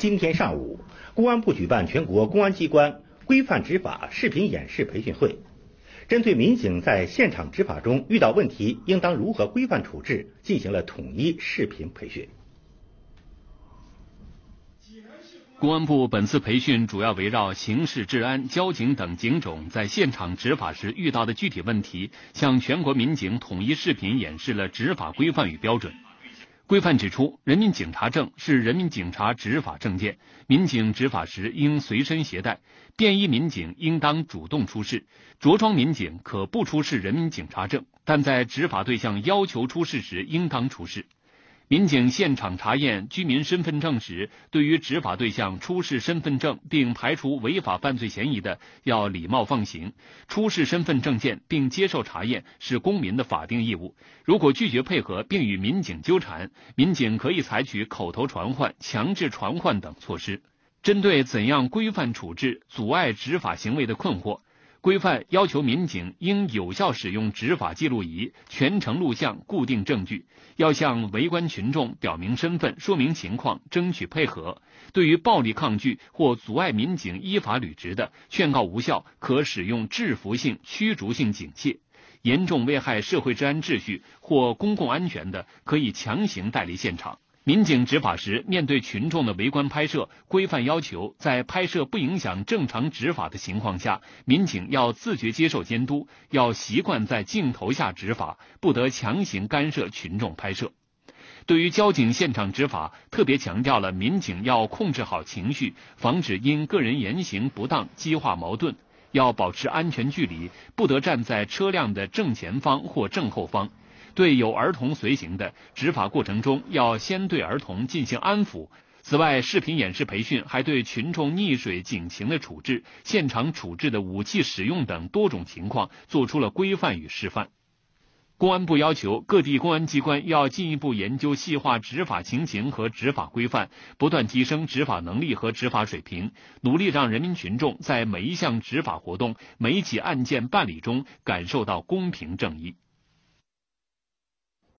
今天上午，公安部举办全国公安机关规范执法视频演示培训会，针对民警在现场执法中遇到问题应当如何规范处置，进行了统一视频培训。 公安部本次培训主要围绕刑事治安、交警等警种在现场执法时遇到的具体问题，向全国民警统一视频演示了执法规范与标准。规范指出，人民警察证是人民警察执法证件，民警执法时应随身携带，便衣民警应当主动出示，着装民警可不出示人民警察证，但在执法对象要求出示时应当出示。民警现场查验居民身份证时，对于执法对象出示身份证并排除违法犯罪嫌疑的，要礼貌放行。出示身份证件并接受查验是公民的法定义务。如果拒绝配合并与民警纠缠，民警可以采取口头传唤、强制传唤等措施。针对怎样规范处置阻碍执法行为的困惑，规范要求民警应有效使用执法记录仪、全程录像固定证据，要向围观群众表明身份、说明情况，争取配合。对于暴力抗拒或阻碍民警依法履职的，劝告无效，可使用制服性、驱逐性警戒；严重危害社会治安秩序或公共安全的，可以强行带离现场。民警执法时，面对群众的围观拍摄，规范要求在拍摄不影响正常执法的情况下，民警要自觉接受监督，要习惯在镜头下执法，不得强行干涉群众拍摄。对于交警现场执法，特别强调了民警要控制好情绪，防止因个人言行不当激化矛盾，要保持安全距离，不得站在车辆的正前方或正后方。对有儿童随行的，执法过程中要先对儿童进行安抚。此外，视频演示培训还对群众溺水警情的处置、现场处置的武器使用等多种情况做出了规范与示范。公安部要求各地公安机关要进一步研究细化执法情形和执法规范，不断提升执法能力和执法水平，努力让人民群众在每一项执法活动、每一起案件办理中感受到公平正义。